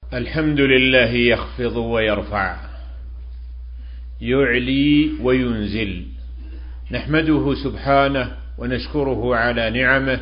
الحمد لله يخفض ويرفع، يعلي وينزل، نحمده سبحانه ونشكره على نعمه،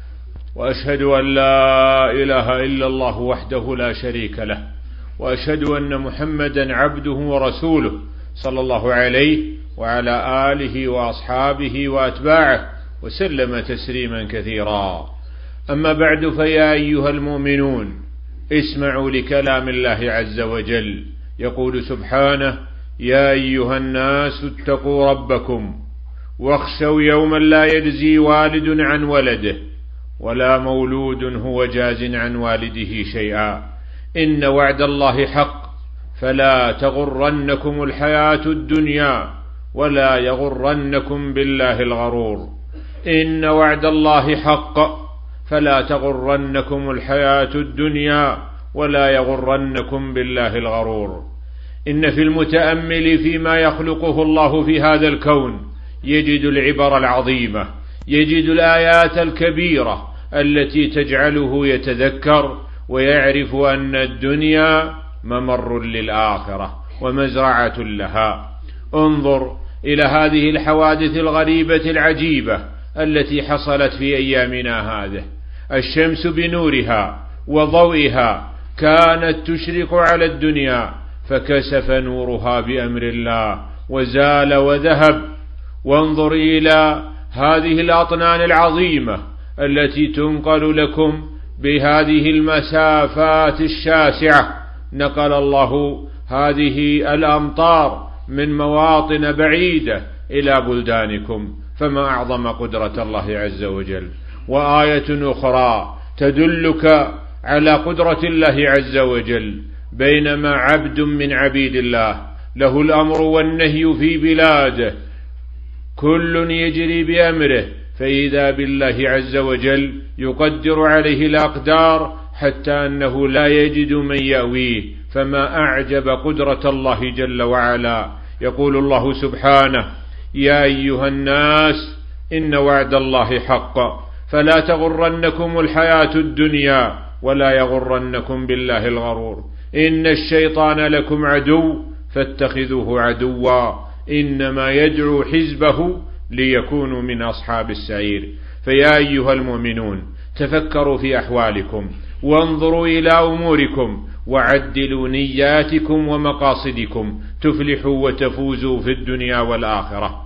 وأشهد أن لا إله إلا الله وحده لا شريك له، وأشهد أن محمدا عبده ورسوله صلى الله عليه وعلى آله وأصحابه وأتباعه وسلم تسليما كثيرا. أما بعد، فيا أيها المؤمنون اسمعوا لكلام الله عز وجل، يقول سبحانه: يا أيها الناس اتقوا ربكم واخشوا يوما لا يجزي والد عن ولده ولا مولود هو جاز عن والده شيئا، إن وعد الله حق فلا تغرنكم الحياة الدنيا ولا يغرنكم بالله الغرور. إن وعد الله حق فلا تغرنكم الحياة الدنيا ولا يغرنكم بالله الغرور. إن في المتأمل فيما يخلقه الله في هذا الكون يجد العبر العظيمة، يجد الآيات الكبيرة التي تجعله يتذكر ويعرف أن الدنيا ممر للآخرة ومزرعة لها. انظر إلى هذه الحوادث الغريبة العجيبة التي حصلت في أيامنا هذه. الشمس بنورها وضوئها كانت تشرق على الدنيا، فكسف نورها بأمر الله وزال وذهب. وانظر إلى هذه الأطنان العظيمة التي تنقل لكم بهذه المسافات الشاسعة. نقل الله هذه الأمطار من مواطن بعيدة إلى بلدانكم، فما أعظم قدرة الله عز وجل. وآية أخرى تدلك على قدرة الله عز وجل: بينما عبد من عبيد الله له الأمر والنهي في بلاده كل يجري بأمره، فإذا بالله عز وجل يقدر عليه الأقدار حتى أنه لا يجد من يأويه. فما أعجب قدرة الله جل وعلا. يقول الله سبحانه: يا أيها الناس إن وعد الله حق فلا تغرنكم الحياة الدنيا ولا يغرنكم بالله الغرور. إن الشيطان لكم عدو فاتخذوه عدوا، إنما يدعو حزبه ليكونوا من أصحاب السعير. فيا أيها المؤمنون تفكروا في أحوالكم وانظروا إلى أموركم وعدلوا نياتكم ومقاصدكم تفلحوا وتفوزوا في الدنيا والآخرة.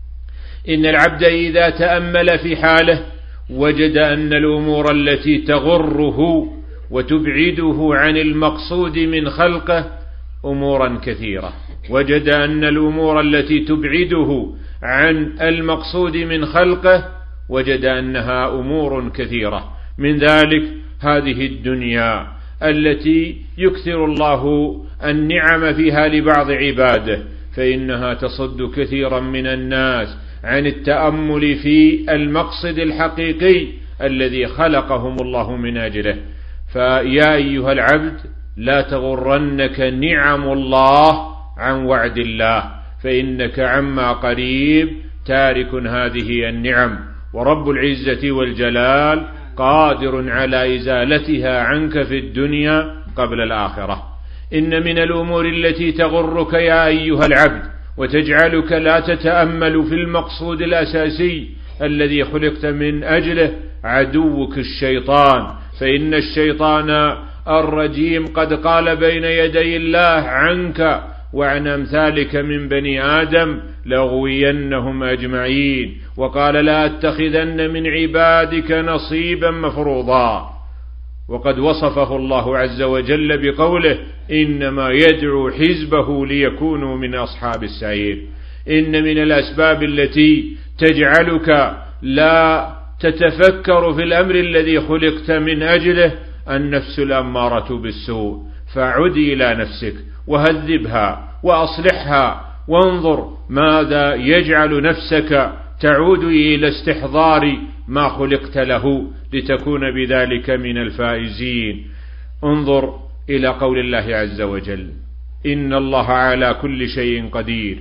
إن العبد إذا تأمل في حاله وجد أن الأمور التي تغره وتبعده عن المقصود من خلقه أمورا كثيرة. وجد أن الأمور التي تبعده عن المقصود من خلقه وجد أنها أمور كثيرة. من ذلك هذه الدنيا التي يكثر الله النعم فيها لبعض عباده، فإنها تصد كثيرا من الناس عن التأمل في المقصد الحقيقي الذي خلقهم الله من أجله. فيا أيها العبد لا تغرنك نعم الله عن وعد الله، فإنك عما قريب تارك هذه النعم، ورب العزة والجلال قادر على إزالتها عنك في الدنيا قبل الآخرة. إن من الأمور التي تغرك يا أيها العبد وتجعلك لا تتأمل في المقصود الأساسي الذي خلقت من أجله عدوك الشيطان. فإن الشيطان الرجيم قد قال بين يدي الله عنك وعن أمثالك من بني آدم: لأغوينهم أجمعين. وقال: لا أتخذن من عبادك نصيبا مفروضا. وقد وصفه الله عز وجل بقوله: إنما يدعو حزبه ليكونوا من أصحاب السعير. إن من الأسباب التي تجعلك لا تتفكر في الأمر الذي خلقت من أجله النفس الأمارة بالسوء، فعد إلى نفسك وهذبها وأصلحها، وانظر ماذا يجعل نفسك تعود إلى استحضار ما خلقت له لتكون بذلك من الفائزين. انظر إلى قول الله عز وجل: إن الله على كل شيء قدير،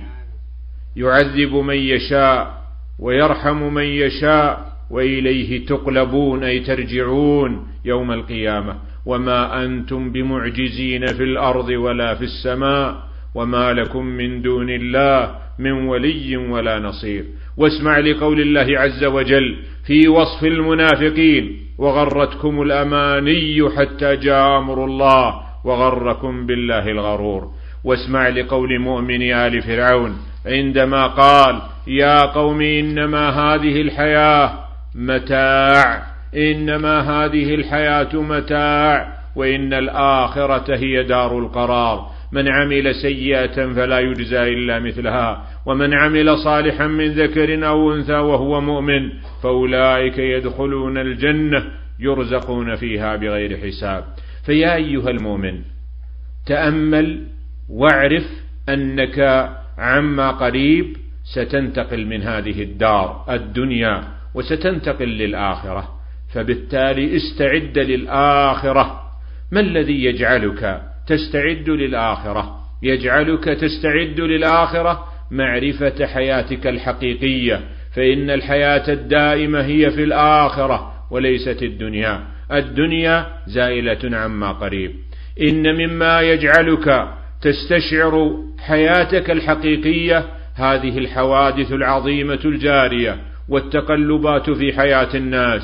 يعذب من يشاء ويرحم من يشاء وإليه تقلبون، أي ترجعون يوم القيامة. وما أنتم بمعجزين في الأرض ولا في السماء وما لكم من دون الله من ولي ولا نصير. واسمع لقول الله عز وجل في وصف المنافقين: وغرتكم الأماني حتى جاء أمر الله وغركم بالله الغرور. واسمع لقول مؤمن آل فرعون عندما قال: يا قوم إنما هذه الحياة متاع، إنما هذه الحياة متاع وإن الآخرة هي دار القرار. من عمل سيئة فلا يجزى إلا مثلها ومن عمل صالحا من ذكر أو أنثى وهو مؤمن فأولئك يدخلون الجنة يرزقون فيها بغير حساب. فيا أيها المؤمن، تأمل واعرف أنك عما قريب ستنتقل من هذه الدار الدنيا وستنتقل للآخرة، فبالتالي استعد للآخرة. ما الذي يجعلك تستعد للآخرة؟ يجعلك تستعد للآخرة معرفة حياتك الحقيقية، فإن الحياة الدائمة هي في الآخرة وليست الدنيا. الدنيا زائلة عما قريب. إن مما يجعلك تستشعر حياتك الحقيقية هذه الحوادث العظيمة الجارية والتقلبات في حياة الناس.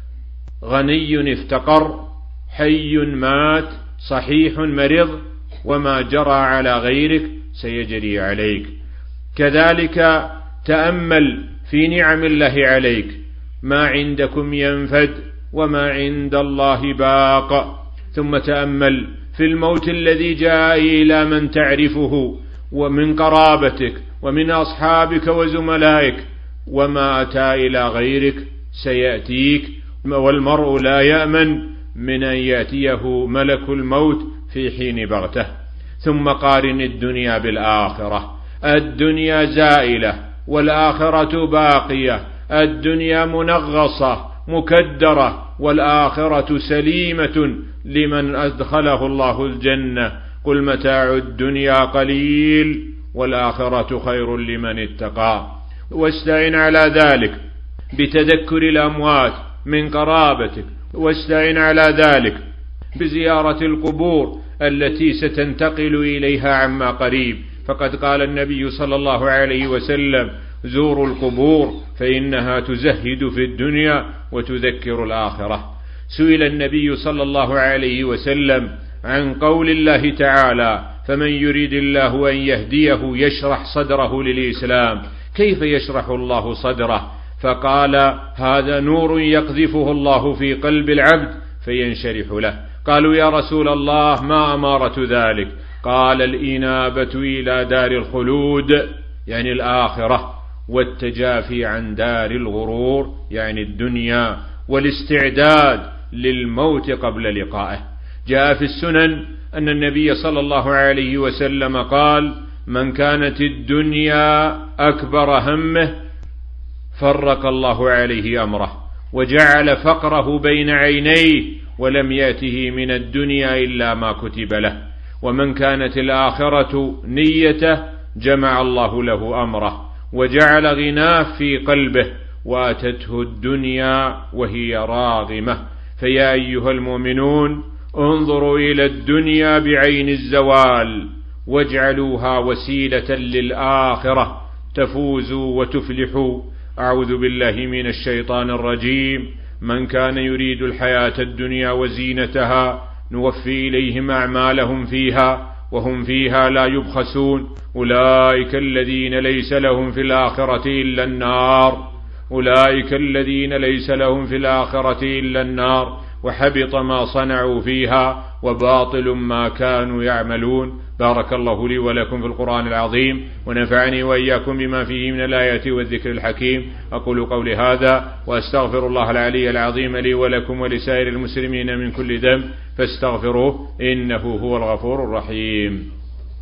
غني افتقر، حي مات، صحيح مرض، وما جرى على غيرك سيجري عليك. كذلك تأمل في نعم الله عليك: ما عندكم ينفد وما عند الله باق. ثم تأمل في الموت الذي جاء إلى من تعرفه ومن قرابتك ومن أصحابك وزملائك، وما أتى إلى غيرك سيأتيك، والمرء لا يأمن من أن يأتيه ملك الموت في حين بغته. ثم قارن الدنيا بالآخرة. الدنيا زائلة والآخرة باقية. الدنيا منغصة مكدرة والآخرة سليمة لمن أدخله الله الجنة. قل متاع الدنيا قليل والآخرة خير لمن اتقى. واستعن على ذلك بتذكر الأموات من قرابتك، واستعن على ذلك بزيارة القبور التي ستنتقل إليها عما قريب. فقد قال النبي صلى الله عليه وسلم: زوروا القبور فإنها تزهد في الدنيا وتذكر الآخرة. سئل النبي صلى الله عليه وسلم عن قول الله تعالى: فمن يريد الله أن يهديه يشرح صدره للإسلام. كيف يشرح الله صدره؟ فقال: هذا نور يقذفه الله في قلب العبد فينشرح له. قالوا: يا رسول الله ما أمارة ذلك؟ قال: الإنابة إلى دار الخلود يعني الآخرة، والتجافي عن دار الغرور يعني الدنيا، والاستعداد للموت قبل لقائه. جاء في السنن أن النبي صلى الله عليه وسلم قال: من كانت الدنيا أكبر همه فرق الله عليه أمره وجعل فقره بين عينيه ولم يأته من الدنيا إلا ما كتب له. ومن كانت الآخرة نيته جمع الله له أمره وجعل غناه في قلبه وأتته الدنيا وهي راغمة. فيا أيها المؤمنون، انظروا إلى الدنيا بعين الزوال واجعلوها وسيلة للآخرة تفوزوا وتفلحوا. أعوذ بالله من الشيطان الرجيم. من كان يريد الحياة الدنيا وزينتها نوفي إليهم أعمالهم فيها وهم فيها لا يبخسون. أولئك الذين ليس لهم في الآخرة إلا النار. أولئك الذين ليس لهم في الآخرة إلا النار وحبط ما صنعوا فيها وباطل ما كانوا يعملون. بارك الله لي ولكم في القرآن العظيم ونفعني وإياكم بما فيه من الآيات والذكر الحكيم. أقول قولي هذا وأستغفر الله العلي العظيم لي ولكم ولسائر المسلمين من كل ذنب فاستغفروه إنه هو الغفور الرحيم.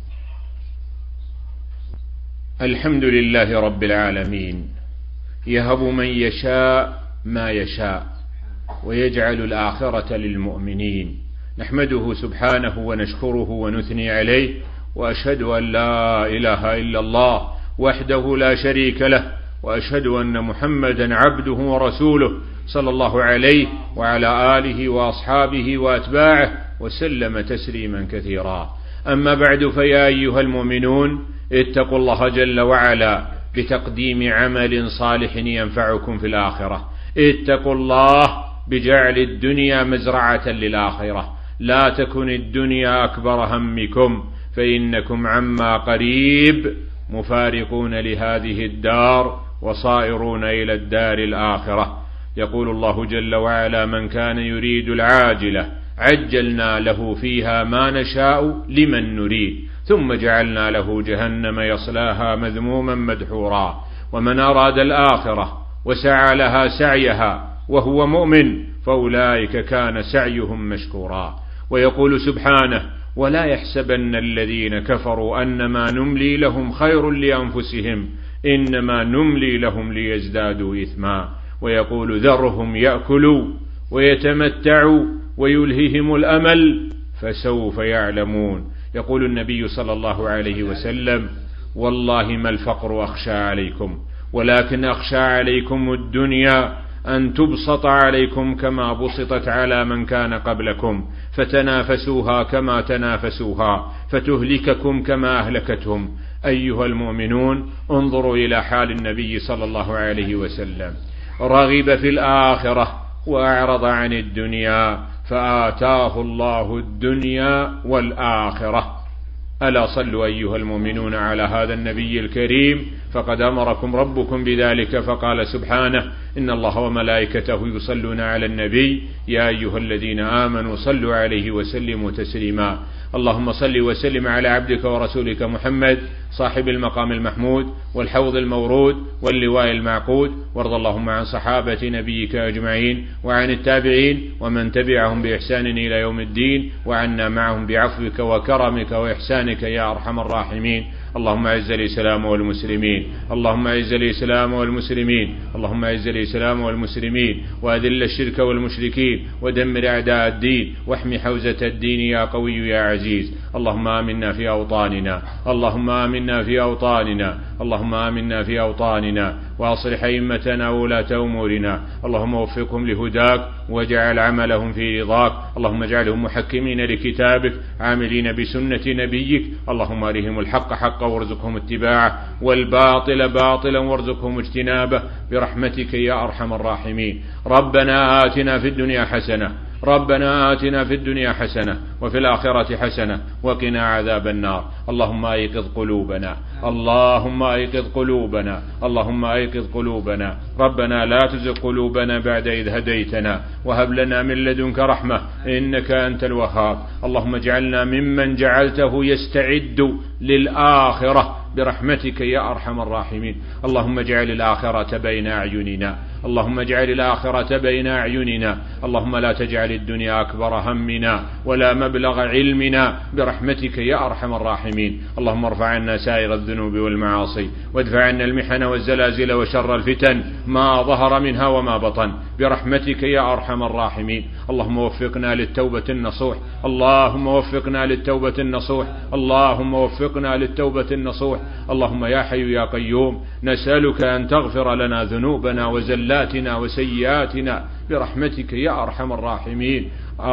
الحمد لله رب العالمين، يهب من يشاء ما يشاء ويجعل الآخرة للمؤمنين. نحمده سبحانه ونشكره ونثني عليه، وأشهد أن لا إله إلا الله وحده لا شريك له، وأشهد أن محمدا عبده ورسوله صلى الله عليه وعلى آله وأصحابه وأتباعه وسلم تسليما كثيرا. أما بعد، فيا أيها المؤمنون، اتقوا الله جل وعلا بتقديم عمل صالح ينفعكم في الآخرة. اتقوا الله بجعل الدنيا مزرعة للآخرة. لا تكن الدنيا أكبر همكم، فإنكم عما قريب مفارقون لهذه الدار وصائرون إلى الدار الآخرة. يقول الله جل وعلا: من كان يريد العاجلة عجلنا له فيها ما نشاء لمن نريد ثم جعلنا له جهنم يصلاها مذموما مدحورا. ومن أراد الآخرة وسعى لها سعيها وهو مؤمن فأولئك كان سعيهم مشكورا. ويقول سبحانه: ولا يحسبن الذين كفروا أنما نملي لهم خير لأنفسهم إنما نملي لهم ليزدادوا إثما. ويقول: ذرهم يأكلوا ويتمتعوا ويلههم الأمل فسوف يعلمون. يقول النبي صلى الله عليه وسلم: والله ما الفقر أخشى عليكم، ولكن أخشى عليكم الدنيا أن تبسط عليكم كما بسطت على من كان قبلكم، فتنافسوها كما تنافسوها، فتهلككم كما أهلكتهم. أيها المؤمنون، انظروا إلى حال النبي صلى الله عليه وسلم، رغب في الآخرة وأعرض عن الدنيا، فآتاه الله الدنيا والآخرة. ألا صلوا أيها المؤمنون على هذا النبي الكريم، فقد أمركم ربكم بذلك، فقال سبحانه: إن الله وملائكته يصلون على النبي يا أيها الذين آمنوا صلوا عليه وسلموا تسليما. اللهم صل وسلم على عبدك ورسولك محمد صاحب المقام المحمود والحوض المورود واللواء المعقود، وارض اللهم عن صحابة نبيك أجمعين وعن التابعين ومن تبعهم بإحسان إلى يوم الدين، وعنا معهم بعفوك وكرمك وإحسانك يا أرحم الراحمين. اللهم أعز الإسلام والمسلمين، اللهم أعز الإسلام والمسلمين، اللهم أعز الإسلام والمسلمين، وأذل الشرك والمشركين، ودمر أعداء الدين، واحمي حوزة الدين يا قوي يا عزيز. اللهم آمنا في أوطاننا، اللهم آمنا في أوطاننا، اللهم آمنا في أوطاننا، وأصلح أئمتنا وولاة أمورنا. اللهم وفقهم لهداك واجعل عملهم في رضاك. اللهم اجعلهم محكمين لكتابك عاملين بسنة نبيك. اللهم أرهم الحق حقا وارزقهم اتباعه، والباطل باطلا وارزقهم اجتنابه، برحمتك يا أرحم الراحمين. ربنا آتنا في الدنيا حسنة، ربنا آتنا في الدنيا حسنة وفي الآخرة حسنة وقنا عذاب النار. اللهم أيقظ قلوبنا، اللهم أيقظ قلوبنا، اللهم أيقظ قلوبنا. ربنا لا تزغ قلوبنا بعد إذ هديتنا وهب لنا من لدنك رحمة إنك أنت الوهاب. اللهم اجعلنا ممن جعلته يستعد للآخرة برحمتك يا أرحم الراحمين. اللهم اجعل الآخرة بين أعيننا، اللهم اجعل الآخرة بين أعيننا. اللهم لا تجعل الدنيا أكبر همنا ولا مبلغ علمنا برحمتك يا أرحم الراحمين. اللهم ارفع عنا سائر الذنوب والمعاصي، وادفع عنا المحن والزلازل وشر الفتن ما ظهر منها وما بطن برحمتك يا أرحم الراحمين. اللهم وفقنا للتوبة النصوح، اللهم وفقنا للتوبة النصوح، اللهم وفقنا للتوبة النصوح. اللهم يا حي يا قيوم، نسألك أن تغفر لنا ذنوبنا وزلاتنا وسيئاتنا برحمتك يا أرحم الراحمين.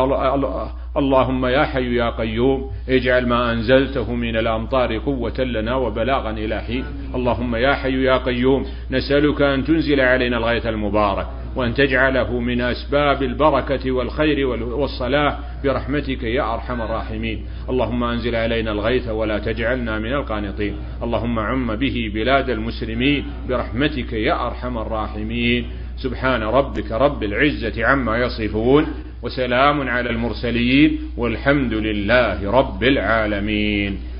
اللهم يا حي يا قيوم، اجعل ما أنزلته من الأمطار قوة لنا وبلاغا إلى حين. اللهم يا حي يا قيوم، نسألك أن تنزل علينا الغيث المبارك، وأن تجعله من أسباب البركة والخير والصلاح برحمتك يا أرحم الراحمين. اللهم أنزل علينا الغيث ولا تجعلنا من القانطين. اللهم عم به بلاد المسلمين برحمتك يا أرحم الراحمين. سبحان ربك رب العزة عما يصفون، وسلام على المرسلين، والحمد لله رب العالمين.